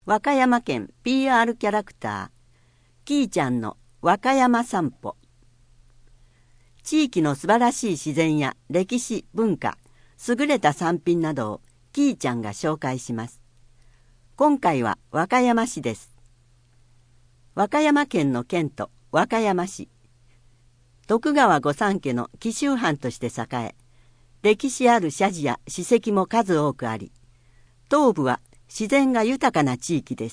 和歌山県 PR キャラクターきーちゃんの和歌山散歩。地域の素晴らしい自然や歴史文化、優れた産品などをきーちゃんが紹介します。今回は和歌山市です。和歌山県の県都和歌山市、徳川御三家の紀州藩として栄え、歴史ある社寺や史跡も数多くあり、東部は自然が豊かな地域です。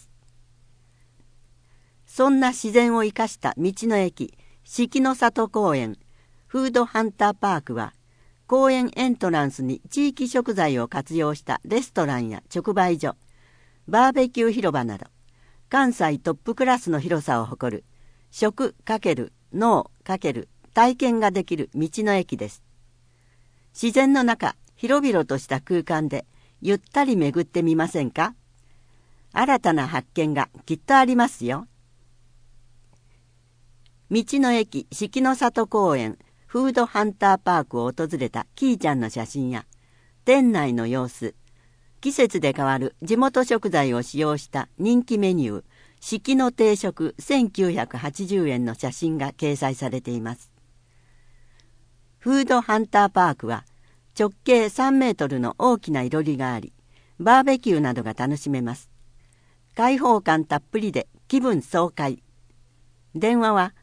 そんな自然を生かした道の駅四季の里公園フードハンターパークは、公園エントランスに地域食材を活用したレストランや直売所、バーベキュー広場など、関西トップクラスの広さを誇る食×農×体験ができる道の駅です。自然の中、広々とした空間でゆったり巡ってみませんか？新たな発見がきっとありますよ。道の駅四季の里公園フードハンターパークを訪れたきーちゃんの写真や、店内の様子、季節で変わる地元食材を使用した人気メニュー、四季の定食1980円の写真が掲載されています。フードハンターパークは直径3メートルの大きな囲炉裏があり、バーベキューなどが楽しめます。開放感たっぷりで気分爽快。電話は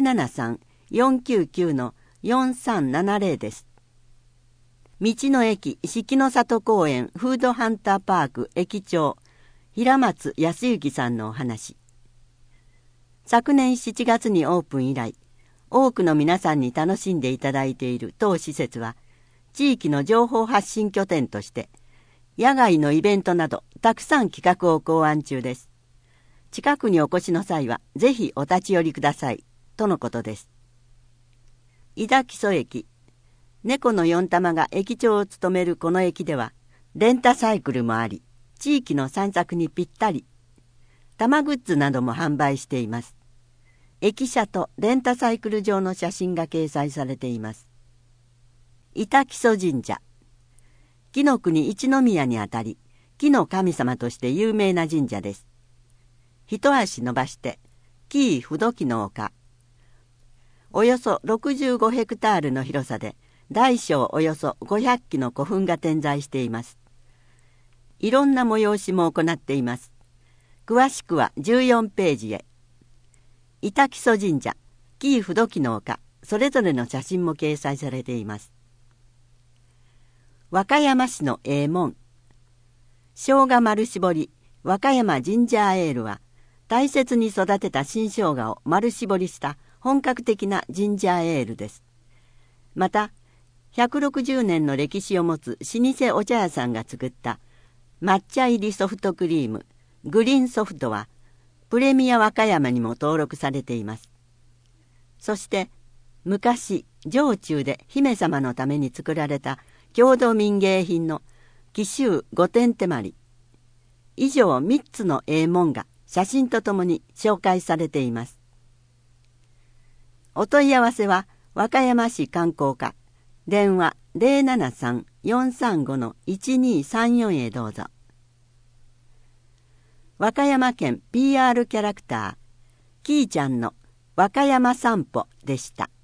073-499-4370です。道の駅四季の里公園フードハンターパーク駅長平松康之さんのお話。昨年7月にオープン以来、多くの皆さんに楽しんでいただいている当施設は、地域の情報発信拠点として野外のイベントなどたくさん企画を考案中です。近くにお越しの際はぜひお立ち寄りくださいとのことです。井田木曽駅、猫の4玉が駅長を務めるこの駅では、レンタサイクルもあり、地域の散策にぴったり。玉グッズなども販売しています。駅舎とレンタサイクル場の写真が掲載されています。板木曽神社、紀の国一宮にあたり、紀の神様として有名な神社です。一足伸ばして紀伊不動紀の丘、およそ65ヘクタールの広さで、大小およそ500基の古墳が点在しています。いろんな催しも行っています。詳しくは14ページへ。板木曽神社、紀伊不動紀の丘、それぞれの写真も掲載されています。和歌山市の門、生姜丸搾り和歌山ジンジャーエールは、大切に育てた新生姜を丸搾りした本格的なジンジャーエールです。また、160年の歴史を持つ老舗お茶屋さんが作った抹茶入りソフトクリームグリーンソフトはプレミア和歌山にも登録されています。そして昔城中で姫様のために作られた郷土民芸品の紀州御殿手まり、以上3つの門が写真とともに紹介されています。お問い合わせは和歌山市観光課電話 073-435-1234 へどうぞ。和歌山県 PR キャラクターきーちゃんの和歌山散歩でした。